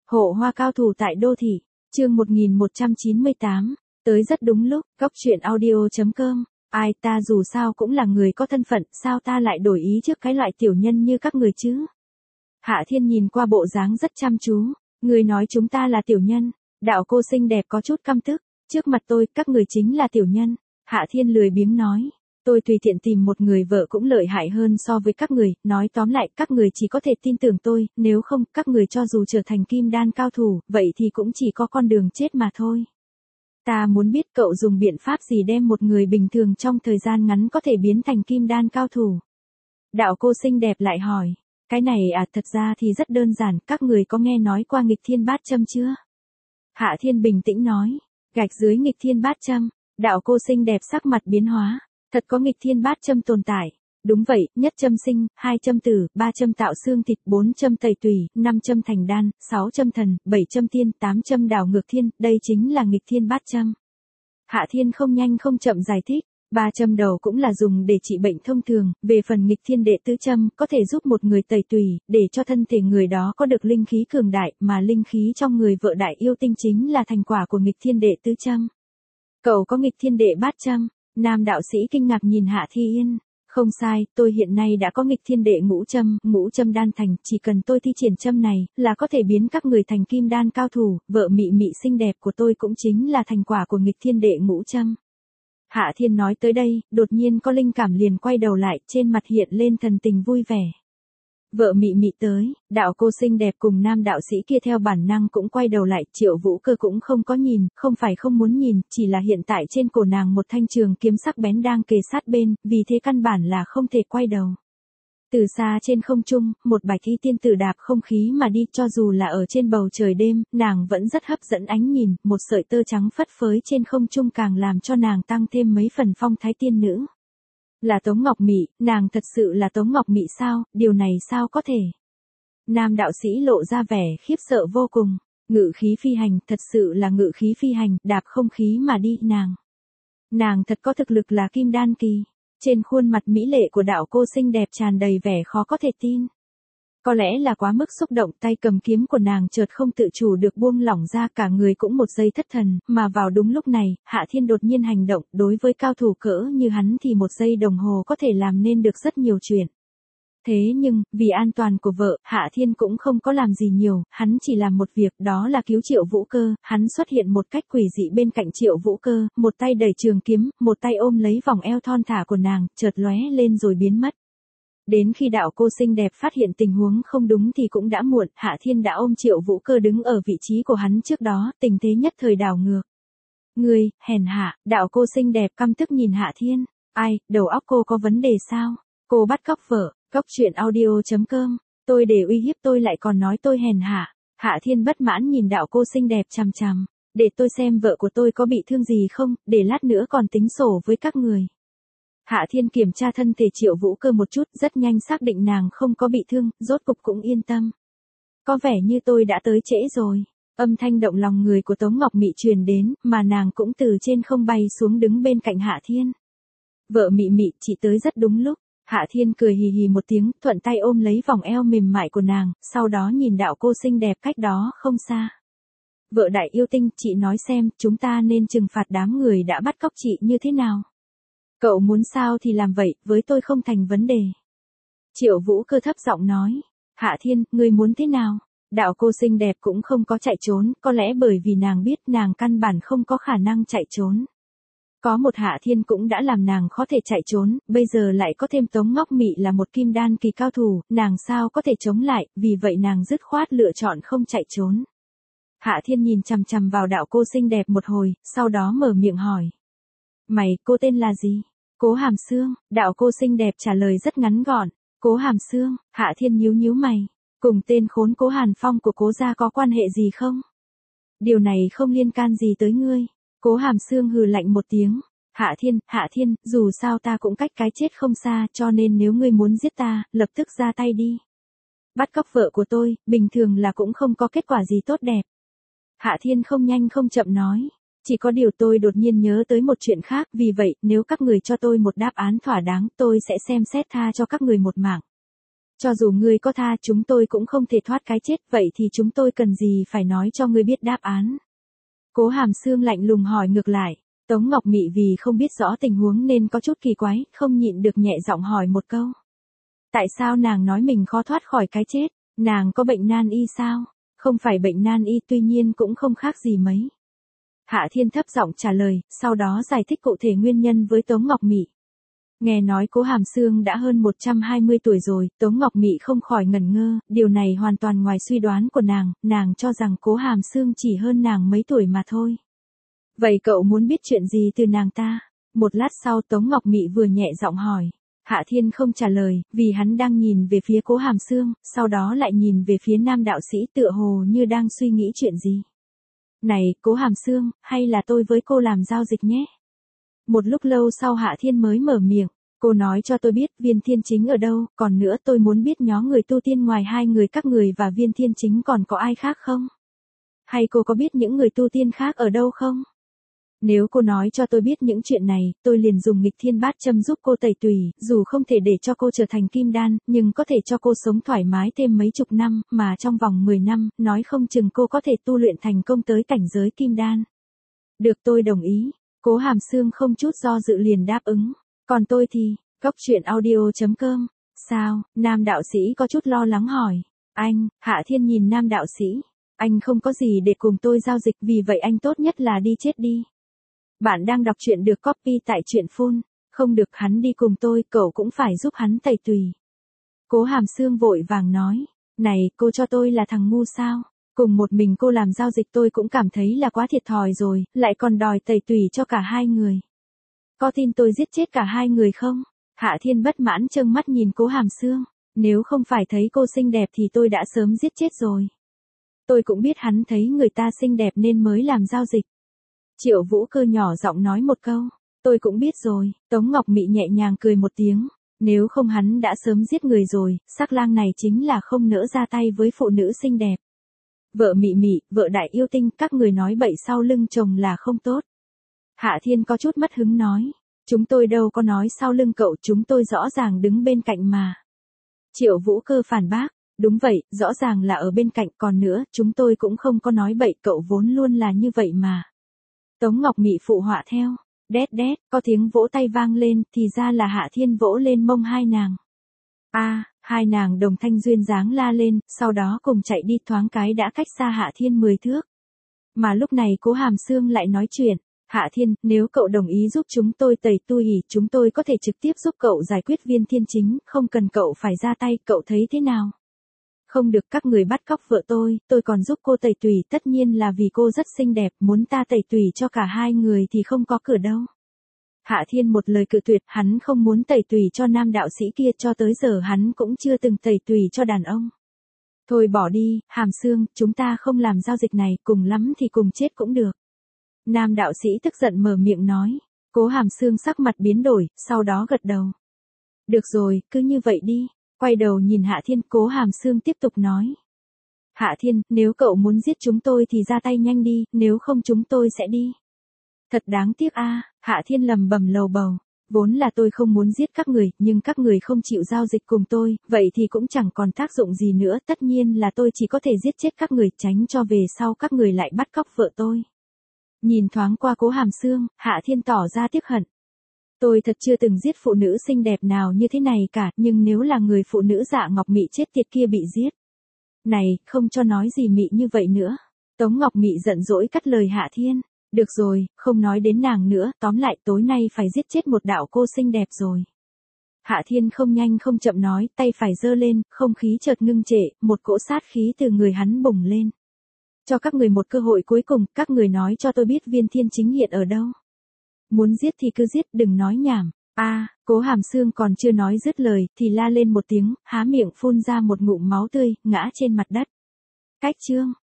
Hộ hoa cao thủ tại đô thị, chương 1198, tới rất đúng lúc, góc chuyện audio.com, ai ta dù sao cũng là người có thân phận, sao ta lại đổi ý trước cái loại tiểu nhân như các người chứ? Hạ Thiên nhìn qua bộ dáng rất chăm chú, người nói chúng ta là tiểu nhân, đạo cô xinh đẹp có chút căm tức, trước mặt tôi, các người chính là tiểu nhân, Hạ Thiên lười biếng nói. Tôi tùy tiện tìm một người vợ cũng lợi hại hơn so với các người, nói tóm lại các người chỉ có thể tin tưởng tôi, nếu không các người cho dù trở thành kim đan cao thủ, vậy thì cũng chỉ có con đường chết mà thôi. Ta muốn biết cậu dùng biện pháp gì đem một người bình thường trong thời gian ngắn có thể biến thành kim đan cao thủ. Đạo cô xinh đẹp lại hỏi, cái này thật ra thì rất đơn giản, các người có nghe nói qua nghịch thiên bát châm chưa? Hạ Thiên bình tĩnh nói, gạch dưới nghịch thiên bát châm, đạo cô xinh đẹp sắc mặt biến hóa. Thật có nghịch thiên bát châm tồn tại. Đúng vậy, nhất châm sinh, 2 châm tử, 3 châm tạo xương thịt, 4 châm tẩy tủy, 5 châm thành đan, 6 châm thần, 7 châm tiên, 8 châm đảo ngược thiên, đây chính là nghịch thiên bát châm. Hạ Thiên không nhanh không chậm giải thích, 3 châm đầu cũng là dùng để trị bệnh thông thường, về phần nghịch thiên đệ tứ châm có thể giúp một người tẩy tủy, để cho thân thể người đó có được linh khí cường đại, mà linh khí trong người vợ đại yêu tinh chính là thành quả của nghịch thiên đệ tứ châm. Cậu có nghịch thiên đệ bát châm? Nam đạo sĩ kinh ngạc nhìn Hạ Thiên, không sai, tôi hiện nay đã có nghịch thiên đệ ngũ châm đan thành, chỉ cần tôi thi triển châm này, là có thể biến các người thành kim đan cao thủ, vợ mị mị xinh đẹp của tôi cũng chính là thành quả của nghịch thiên đệ ngũ châm. Hạ Thiên nói tới đây, đột nhiên có linh cảm liền quay đầu lại, trên mặt hiện lên thần tình vui vẻ. Vợ mị mị tới, đạo cô xinh đẹp cùng nam đạo sĩ kia theo bản năng cũng quay đầu lại, Triệu Vũ Cơ cũng không có nhìn, không phải không muốn nhìn, chỉ là hiện tại trên cổ nàng một thanh trường kiếm sắc bén đang kề sát bên, vì thế căn bản là không thể quay đầu. Từ xa trên không trung, một bạch y tiên tử đạp không khí mà đi, cho dù là ở trên bầu trời đêm, nàng vẫn rất hấp dẫn ánh nhìn, một sợi tơ trắng phất phới trên không trung càng làm cho nàng tăng thêm mấy phần phong thái tiên nữ. Là Tống Ngọc Mị, nàng thật sự là Tống Ngọc Mị sao, điều này sao có thể? Nam đạo sĩ lộ ra vẻ khiếp sợ vô cùng, ngự khí phi hành, thật sự là ngự khí phi hành, đạp không khí mà đi, nàng thật có thực lực là kim đan kỳ. Trên khuôn mặt mỹ lệ của đạo cô xinh đẹp tràn đầy vẻ khó có thể tin. Có lẽ là quá mức xúc động, tay cầm kiếm của nàng chợt không tự chủ được buông lỏng ra, cả người cũng một giây thất thần, mà vào đúng lúc này, Hạ Thiên đột nhiên hành động, đối với cao thủ cỡ như hắn thì một giây đồng hồ có thể làm nên được rất nhiều chuyện. Thế nhưng, vì an toàn của vợ, Hạ Thiên cũng không có làm gì nhiều, hắn chỉ làm một việc, đó là cứu Triệu Vũ Cơ, hắn xuất hiện một cách quỷ dị bên cạnh Triệu Vũ Cơ, một tay đẩy trường kiếm, một tay ôm lấy vòng eo thon thả của nàng, chợt lóe lên rồi biến mất. Đến khi đạo cô xinh đẹp phát hiện tình huống không đúng thì cũng đã muộn, Hạ Thiên đã ôm Triệu Vũ Cơ đứng ở vị trí của hắn trước đó, tình thế nhất thời đảo ngược. Ngươi, hèn hạ, đạo cô xinh đẹp căm tức nhìn Hạ Thiên, ai, đầu óc cô có vấn đề sao? Cô bắt cóc vợ, góc chuyện audio.com, tôi để uy hiếp tôi lại còn nói tôi hèn hạ. Hạ Thiên bất mãn nhìn đạo cô xinh đẹp chằm chằm, để tôi xem vợ của tôi có bị thương gì không, để lát nữa còn tính sổ với các người. Hạ Thiên kiểm tra thân thể Triệu Vũ Cơ một chút, rất nhanh xác định nàng không có bị thương, rốt cục cũng yên tâm. Có vẻ như tôi đã tới trễ rồi. Âm thanh động lòng người của Tống Ngọc Mị truyền đến, mà nàng cũng từ trên không bay xuống đứng bên cạnh Hạ Thiên. Vợ Mị Mị, chị tới rất đúng lúc. Hạ Thiên cười hì hì một tiếng, thuận tay ôm lấy vòng eo mềm mại của nàng, sau đó nhìn đạo cô xinh đẹp cách đó không xa. Vợ đại yêu tinh, chị nói xem, chúng ta nên trừng phạt đám người đã bắt cóc chị như thế nào? Cậu muốn sao thì làm vậy, với tôi không thành vấn đề. Triệu Vũ Cơ thấp giọng nói. Hạ Thiên, ngươi muốn thế nào? Đạo cô xinh đẹp cũng không có chạy trốn, có lẽ bởi vì nàng biết nàng căn bản không có khả năng chạy trốn. Có một Hạ Thiên cũng đã làm nàng khó thể chạy trốn, bây giờ lại có thêm Tống Ngọc Mị là một kim đan kỳ cao thủ, nàng sao có thể chống lại, vì vậy nàng dứt khoát lựa chọn không chạy trốn. Hạ Thiên nhìn chằm chằm vào đạo cô xinh đẹp một hồi, sau đó mở miệng hỏi. Mày, cô tên là gì? Cố Hàm Xương, đạo cô xinh đẹp trả lời rất ngắn gọn. Cố Hàm Xương, Hạ Thiên nhíu nhíu mày. Cùng tên khốn Cố Hàn Phong của Cố gia có quan hệ gì không? Điều này không liên can gì tới ngươi. Cố Hàm Xương hừ lạnh một tiếng. Hạ Thiên, dù sao ta cũng cách cái chết không xa, cho nên nếu ngươi muốn giết ta, lập tức ra tay đi. Bắt cóc vợ của tôi, bình thường là cũng không có kết quả gì tốt đẹp. Hạ Thiên không nhanh không chậm nói. Chỉ có điều tôi đột nhiên nhớ tới một chuyện khác, vì vậy, nếu các người cho tôi một đáp án thỏa đáng, tôi sẽ xem xét tha cho các người một mạng. Cho dù ngươi có tha chúng tôi cũng không thể thoát cái chết, vậy thì chúng tôi cần gì phải nói cho ngươi biết đáp án. Cố Hàm Sương lạnh lùng hỏi ngược lại. Tống Ngọc Mị vì không biết rõ tình huống nên có chút kỳ quái, không nhịn được nhẹ giọng hỏi một câu. Tại sao nàng nói mình khó thoát khỏi cái chết, nàng có bệnh nan y sao? Không phải bệnh nan y tuy nhiên cũng không khác gì mấy. Hạ Thiên thấp giọng trả lời, sau đó giải thích cụ thể nguyên nhân với Tống Ngọc Mị. Nghe nói Cố Hàm Sương đã hơn 120 tuổi rồi, Tống Ngọc Mị không khỏi ngẩn ngơ, điều này hoàn toàn ngoài suy đoán của nàng cho rằng Cố Hàm Sương chỉ hơn nàng mấy tuổi mà thôi. Vậy cậu muốn biết chuyện gì từ nàng ta? Một lát sau Tống Ngọc Mị vừa nhẹ giọng hỏi. Hạ Thiên không trả lời, vì hắn đang nhìn về phía Cố Hàm Sương, sau đó lại nhìn về phía nam đạo sĩ tựa hồ như đang suy nghĩ chuyện gì. Này, Cố Hàm Sương, hay là tôi với cô làm giao dịch nhé? Một lúc lâu sau Hạ Thiên mới mở miệng, cô nói cho tôi biết Viên Thiên Chính ở đâu, còn nữa tôi muốn biết nhóm người tu tiên ngoài hai người các người và Viên Thiên Chính còn có ai khác không? Hay cô có biết những người tu tiên khác ở đâu không? Nếu cô nói cho tôi biết những chuyện này, tôi liền dùng nghịch thiên bát châm giúp cô tẩy tùy, dù không thể để cho cô trở thành kim đan, nhưng có thể cho cô sống thoải mái thêm mấy chục năm, mà trong vòng 10 năm, nói không chừng cô có thể tu luyện thành công tới cảnh giới kim đan. Được, tôi đồng ý. Cố Hàm Sương không chút do dự liền đáp ứng. Còn tôi thì, goctruyện.audio.com. Sao? Nam đạo sĩ có chút lo lắng hỏi. Anh, Hạ Thiên nhìn nam đạo sĩ. Anh không có gì để cùng tôi giao dịch, vì vậy anh tốt nhất là đi chết đi. Bạn đang đọc truyện được copy tại truyện phun. Không được, hắn đi cùng tôi, cậu cũng phải giúp hắn tẩy tùy. Cố Hàm Sương vội vàng nói. Này, cô cho tôi là thằng ngu sao? Cùng một mình cô làm giao dịch tôi cũng cảm thấy là quá thiệt thòi rồi, lại còn đòi tẩy tùy cho cả hai người. Có tin tôi giết chết cả hai người không? Hạ Thiên bất mãn trợn mắt nhìn Cố Hàm Sương. Nếu không phải thấy cô xinh đẹp thì tôi đã sớm giết chết rồi. Tôi cũng biết hắn thấy người ta xinh đẹp nên mới làm giao dịch. Triệu Vũ Cơ nhỏ giọng nói một câu. Tôi cũng biết rồi. Tống Ngọc Mị nhẹ nhàng cười một tiếng. Nếu không hắn đã sớm giết người rồi, sắc lang này chính là không nỡ ra tay với phụ nữ xinh đẹp. Vợ Mị Mị, vợ đại yêu tinh, các người nói bậy sau lưng chồng là không tốt. Hạ Thiên có chút mất hứng nói. Chúng tôi đâu có nói sau lưng cậu, chúng tôi rõ ràng đứng bên cạnh mà. Triệu Vũ Cơ phản bác. Đúng vậy, rõ ràng là ở bên cạnh, còn nữa, chúng tôi cũng không có nói bậy, cậu vốn luôn là như vậy mà. Tống Ngọc Mị phụ họa theo. Đét đét, có tiếng vỗ tay vang lên, thì ra là Hạ Thiên vỗ lên mông hai nàng. Hai nàng đồng thanh duyên dáng la lên, sau đó cùng chạy đi, thoáng cái đã cách xa Hạ Thiên 10 thước. Mà lúc này Cố Hàm Sương lại nói chuyện. Hạ Thiên, nếu cậu đồng ý giúp chúng tôi tẩy tùy, chúng tôi có thể trực tiếp giúp cậu giải quyết Viên Thiên Chính, không cần cậu phải ra tay, cậu thấy thế nào? Không được, các người bắt cóc vợ tôi còn giúp cô tẩy tùy, tất nhiên là vì cô rất xinh đẹp, muốn ta tẩy tùy cho cả hai người thì không có cửa đâu. Hạ Thiên một lời cự tuyệt, hắn không muốn tẩy tùy cho nam đạo sĩ kia, cho tới giờ hắn cũng chưa từng tẩy tùy cho đàn ông. Thôi bỏ đi, Hàm Sương, chúng ta không làm giao dịch này, cùng lắm thì cùng chết cũng được. Nam đạo sĩ tức giận mở miệng nói. Cố Hàm Sương sắc mặt biến đổi, sau đó gật đầu. Được rồi, cứ như vậy đi. Quay đầu nhìn Hạ Thiên, Cố Hàm Sương tiếp tục nói. Hạ Thiên, nếu cậu muốn giết chúng tôi thì ra tay nhanh đi, nếu không chúng tôi sẽ đi. Thật đáng tiếc a. Hạ Thiên lầm bầm lầu bầu. Vốn là tôi không muốn giết các người, nhưng các người không chịu giao dịch cùng tôi, vậy thì cũng chẳng còn tác dụng gì nữa, tất nhiên là tôi chỉ có thể giết chết các người, tránh cho về sau các người lại bắt cóc vợ tôi. Nhìn thoáng qua Cố Hàm Sương, Hạ Thiên tỏ ra tiếc hận. Tôi thật chưa từng giết phụ nữ xinh đẹp nào như thế này cả, nhưng nếu là người phụ nữ Dạ Ngọc Mị chết tiệt kia bị giết. Này, không cho nói gì Mị như vậy nữa. Tống Ngọc Mị giận dỗi cắt lời Hạ Thiên. Được rồi, không nói đến nàng nữa, tóm lại tối nay phải giết chết một đạo cô xinh đẹp rồi. Hạ Thiên không nhanh không chậm nói, tay phải giơ lên, không khí chợt ngưng trệ, một cỗ sát khí từ người hắn bùng lên. Cho các người một cơ hội cuối cùng, các người nói cho tôi biết Viên Thiên Chính hiện ở đâu. Muốn giết thì cứ giết, đừng nói nhảm. Cố Hàm Sương còn chưa nói dứt lời, thì la lên một tiếng, há miệng phun ra một ngụm máu tươi, ngã trên mặt đất. Cách chương.